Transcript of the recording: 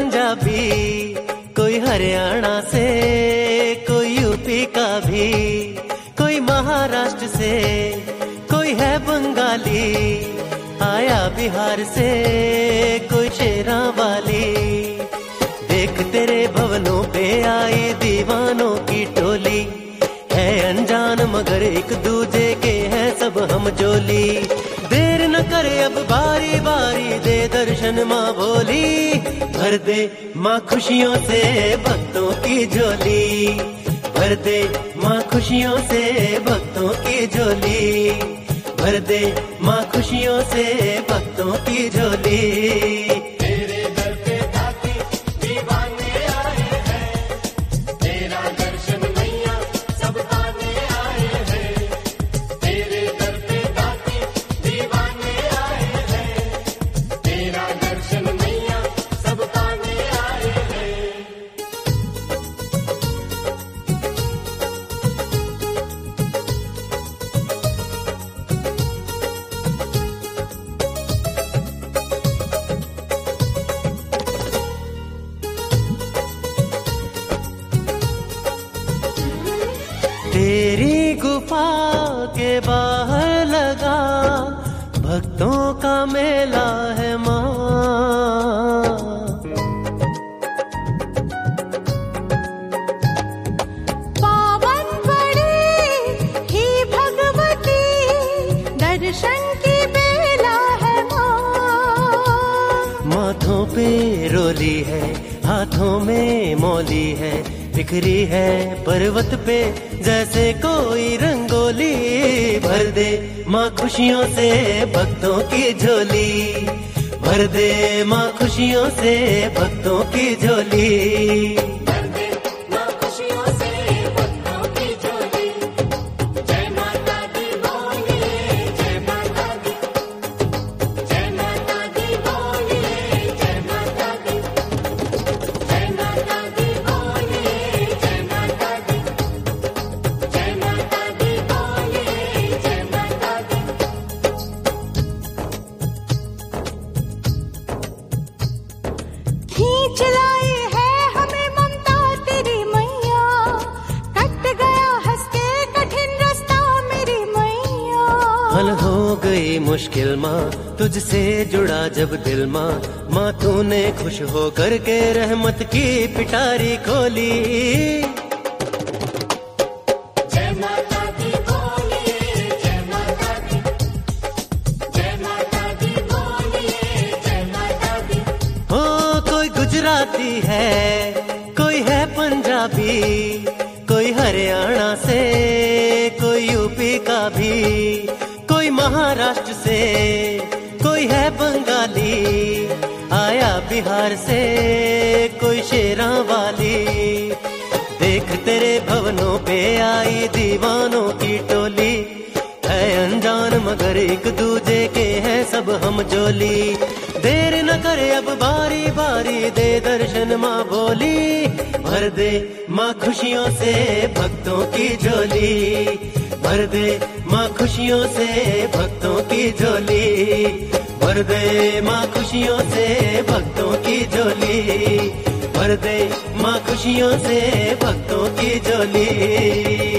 पंजाबी, कोई हरियाणा से, कोई यूपी का भी, कोई महाराष्ट्र से, कोई है बंगाली, आया बिहार से कोई शेरा वाली। देख तेरे भवनों पे आई दीवानों की टोली, है अनजान मगर एक दूजे के हैं सब हम जोली। देर न करे अब बारी बारी दे दर्शन माँ भोली, भर दे माँ खुशियों से भक्तों की झोली, भर दे माँ खुशियों से भक्तों की झोली, भर दे माँ खुशियों से भक्तों की झोली। तेरे दर पे दाती दीवाने आए हैं, तेरा दर्शन मैया सब पाने आए हैं। तेरे दर पे दाती दीवाने आए हैं, तेरा दर्शन मैया सब पाने आए हैं। तेरी गुफा के बाहर लगा भक्तों का मेला है माँ, पावन बड़ी ही भगवती दर्शन की बेला है माँ। माथों पे रोली है, हाथों में मौली है, बिखरी है पर्वत पे जैसे कोई रंगोली। भर दे माँ खुशियों से भक्तों की झोली, भर दे माँ खुशियों से भक्तों की झोली। भर दे माँ खुशियों से भक्तों की झोली, जय माता दी बोलिए जय माता दी, जय माता दी बोलिए जय माता दी, जय माता दी बोलिए जय माता दी, जय माता दी बोलिए जय माता दी। खींच लाई है हमें ममता तेरी मैया, कट गया हंस के कठिन रास्ता मेरी मैया। हल हो गई मुश्किल माँ तुझसे जुड़ा जब दिल माँ, माँ तूने खुश हो करके रहमत की पिटारी खोली। जय माता दी बोलिए जय माता दी, जय माता दी बोलिए जय माता दी। हो कोई गुजराती है, कोई है पंजाबी, कोई हरियाणा से, कोई यूपी का भी, कोई महाराष्ट्र से, कोई है बंगाली, आया बिहार से कोई शेरा वाली। देख तेरे भवनों पे आई दीवानों की टोली, है अनजान मगर एक दूजे के हैं सब हम जोली। देर न करे अब बारी बारी दे दर्शन माँ भोली, भर दे माँ खुशियों से भक्तों की झोली, भर दे माँ खुशियों से भक्तों की झोली, भर दे माँ खुशियों से भक्तों की झोली, भर दे माँ खुशियों से भक्तों की झोली।